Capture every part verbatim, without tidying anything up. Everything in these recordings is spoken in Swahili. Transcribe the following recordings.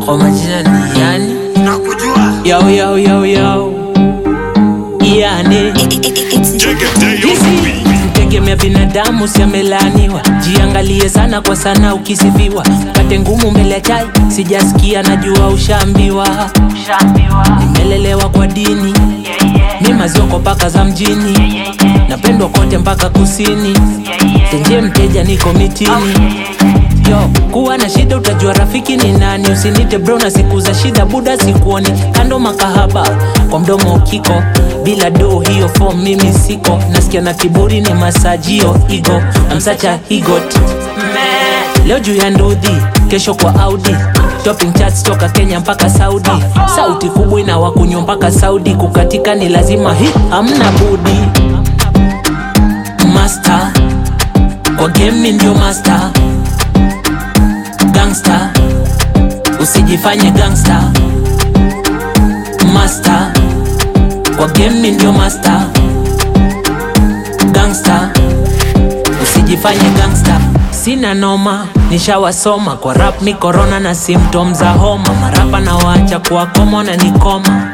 Kwa majina ni yani nakujua Yo yo yo yo Yani Mtegemea binadamu siamelaniwa. Jiangalie sana kwa sana ukisifiwa. Pate ngumu mbele chai sijasikia najua ushambiwa. Nimelelewa kwa dini mima zioko paka za mjini. Napendwa kote mpaka kusini. Tenje mteja niko mitini. Yo, kuwa na shida utajua rafiki ni nani. Usinite bro na siku za shida buda sikuoni. Kando makahaba kwa mdomo kiko. Bila do hiyo form mimi siko. Nasikia na kiburi ni masajio ego. I'm such a higot man. Leo juu ya nduthi, kesho kwa Audi. Topping charts toka Kenya mpaka Saudi. Sauti kubwa ina wakunyo mpaka Saudi. Kukatika ni lazima hii hamna budi. Master kwa game ndio master. Gangster usijifanye gangster. Master kwa game ndio master. Gangster usijifanye gangster. Sina noma nishawasoma. Kwa rap mi corona na symptoms za homa. Marapa na wacha kwa komo na nikoma.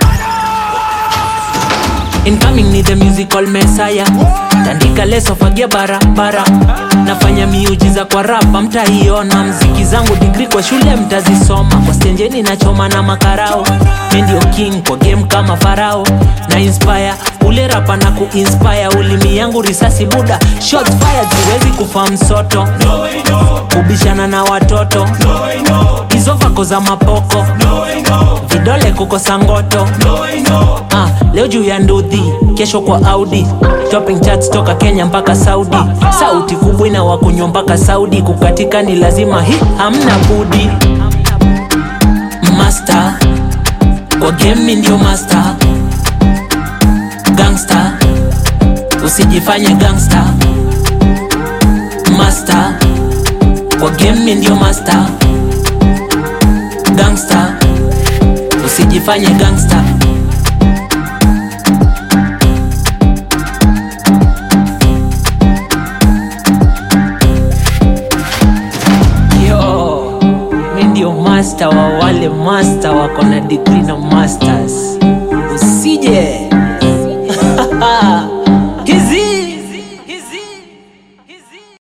Incoming ni the musical messiah. Tandika leso fagia barabara. Nafanya miujiza kwa rapa mtaiona. Mziki zangu degree kwa shule mtazisoma. Kwa stenjeni na choma na makarao. Mendio king kwa game kama farao. Na inspire ule rapa na kuinspire. Ulimi yangu risasi buda shots fire. Siwezi kufa msoto kubishana na watoto. Hizo vako za mapoko vidole kukosa ngoto. Ah, leo juu ya nduthi, kesho kwa Audi. Topping charts toka Kenya mpaka Saudi. Sauti kubwa ina wakunyo mpaka Saudi. Kukatika ni lazima hii hamna budi. Master kwa game ndio master. Gangster usijifanye gangster. Master kwa game ndio master. Gangster usijifanye gangster. Yo, mi ndio master wa wale master wako na degree na masters. Usije